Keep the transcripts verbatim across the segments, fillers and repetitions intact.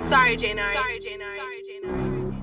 Sorry, Janari. Sorry, Janari. Sorry, Janari.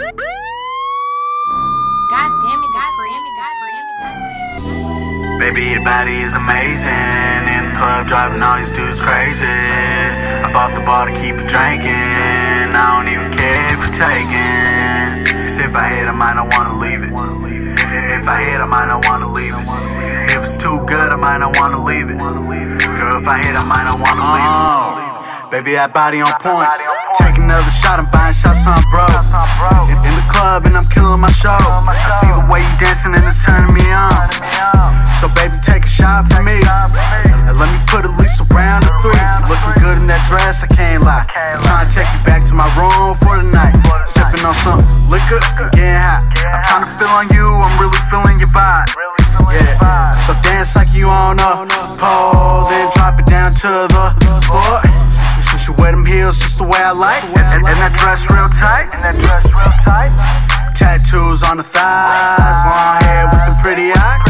God damn it, God damn it, God damn it, God damn it. Baby, your body is amazing. In the club, driving all these dudes crazy. I bought the bar to keep it drinking. I don't even care if you're taking. Cause if I hit, I might not wanna leave it. If I hit, I might not wanna leave it. If it's too good, I might not wanna leave it. Girl, if I hit, I might not wanna leave it. Oh, baby, that body on point. Take another shot, I'm buying shots, I'm broke. In, in the club and I'm killing my show. I see the way you dancing and it's turning me on. So baby, take a shot for me. And let me put at least a round of three. You looking good in that dress, I can't lie. I'm trying to take you back to my room for the night. Sipping on some liquor and getting hot. I'm trying to feel on you, I'm really feeling your vibe. Yeah, so dance like you on a pole, then drop it down to the floor. She wear them heels just the way I like, and, and that dress real tight. And that dress real tight. Tattoos on the thighs, long hair with them pretty eyes.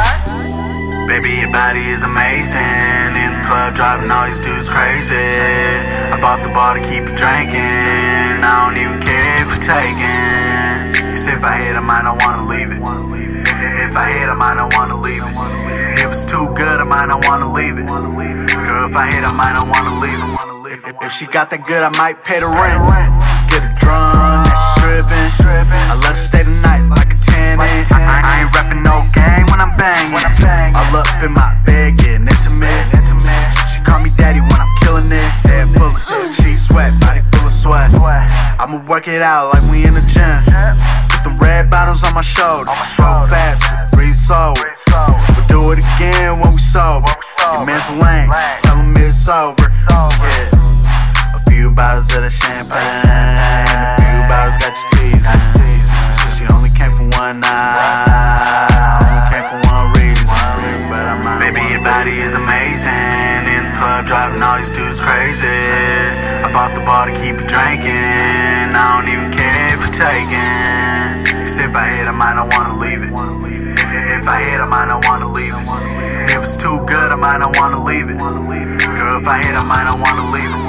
Baby, your body is amazing. In the club, driving all these dudes crazy. I bought the bar to keep it drinking. I don't even care if you're taking. Cause if I hit, I might not wanna leave it. If I hit, I might not wanna leave it. If it's too good, I might not wanna leave it. Girl, if I hit, I might not wanna leave it. If she got that good, I might pay the rent. Get a drum, that stripping. I let her stay the night like a tenant. I, I ain't rapping no game when I'm banging. All up in my bed, getting intimate. She call me daddy when I'm killing it. Head pulling, she sweat, body full of sweat. I'ma work it out like we in the gym. Put them red bottoms on my shoulders. Stroke fast, breathe slow. We'll do it again when we sober. Your man's a lame, tell him it's over. Yeah. A few bottles of the champagne, a few bottles got you teasing. She, she only came for one night, only came for one reason. But I'm not. Baby, your body is amazing. In the club, driving all these dudes crazy. I bought the bar to keep it drinking. I don't even care if you're taking. Cause if I hit, I might not wanna leave it. If I hit, I might not wanna leave it. If it's too good, I might not wanna leave it. Girl, if I hit, I might not wanna leave it.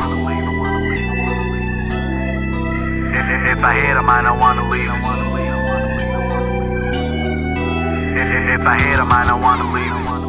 If I hit, I might not wanna leave it. If I hit, I might not wanna leave it.